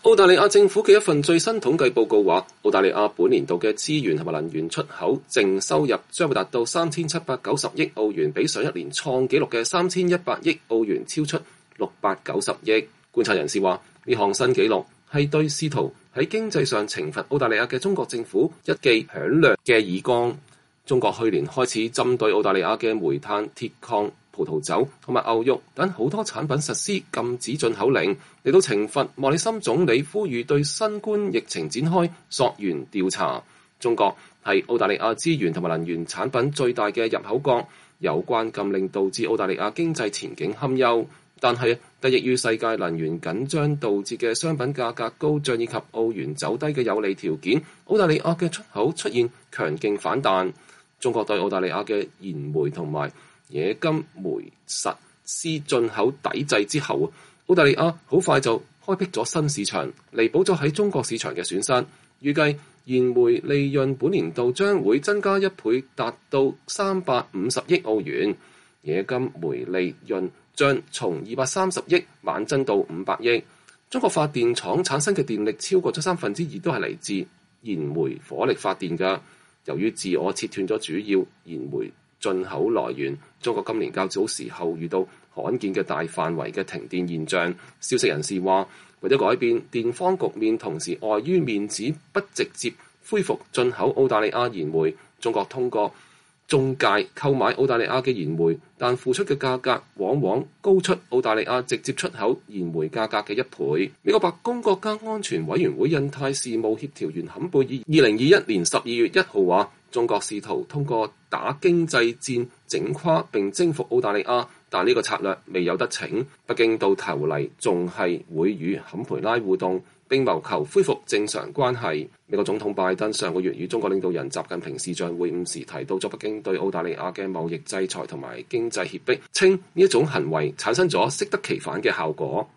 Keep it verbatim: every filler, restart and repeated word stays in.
澳大利亞政府嘅一份最新統計報告話，澳大利亞本年度嘅資源同埋能源出口淨收入將會達到三千七百九十億澳元，比上一年創紀錄嘅三千一百億澳元超出六百九十億。觀察人士話，呢項新紀錄係對試圖喺經濟上懲罰澳大利亞嘅中國政府一記響亮嘅耳光。中國去年開始針對澳大利亞嘅煤炭、鐵礦、葡萄酒同埋牛肉等好多產品實施禁止進口令，嚟到懲罰莫里森總理呼籲對新冠疫情展開溯源調查。中國係澳大利亞資源同埋能源產品最大嘅入口國，有關禁令導致澳大利亞經濟前景堪憂，但係得益於世界能源緊張導致嘅商品價格高漲以及澳元走低嘅有利條件，澳大利亞嘅出口出現強勁反彈。中國對澳大利亞嘅燃煤同埋冶金煤實施進口抵制之後，澳大利亞好快就開闢咗新市場，彌補咗喺中國市場嘅損失。預計燃煤利潤本年度將會增加一倍，達到三百五十億澳元；冶金煤利潤將從二百三十億猛增到五百億。中國發電廠產生嘅電力超過咗三分之二都係嚟自燃煤火力發電㗎。由於自我切斷咗主要燃煤進口來源，中國今年較早時候遇到罕見嘅大範圍嘅停電現象。消息人士話，為咗改變電荒局面，同時礙於面子不直接恢復進口澳大利亞燃煤，中國通過中介購買澳大利亞嘅燃煤，但付出嘅價格往往高出澳大利亞直接出口燃煤價格嘅一倍。美國白宮國家安全委員會印太事務協調員坎貝爾二零二一年十二月一號話，中國試圖通過打經濟戰整垮並征服澳大利亞，但呢個策略未有得逞。北京到頭嚟仲係會與坎培拉互動，並謀求恢復正常關係。美國總統拜登上個月與中國領導人習近平視像會晤時提到咗北京對澳大利亞嘅貿易制裁同埋經濟脅迫，稱呢一種行為產生咗適得其反嘅效果。